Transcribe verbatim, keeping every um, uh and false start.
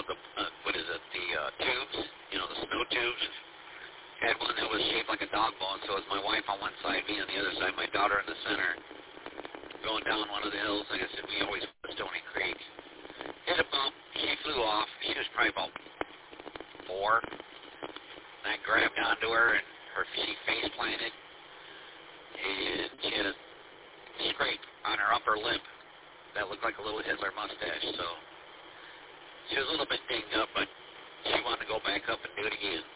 the, uh, what is it, the uh, tubes, you know, the snow tubes. Had one that was shaped like a dog bone, so it was my wife on one side, me on the other side, my daughter in the center, going down one of the hills. Like I said, we always went to Stony Creek. Hit a bump, she flew off. She was probably about four. And I grabbed onto her, and her she face planted, and she had a scrape on her upper lip that looked like a little Hitler mustache. So she was a little bit dinged up, but she wanted to go back up and do it again.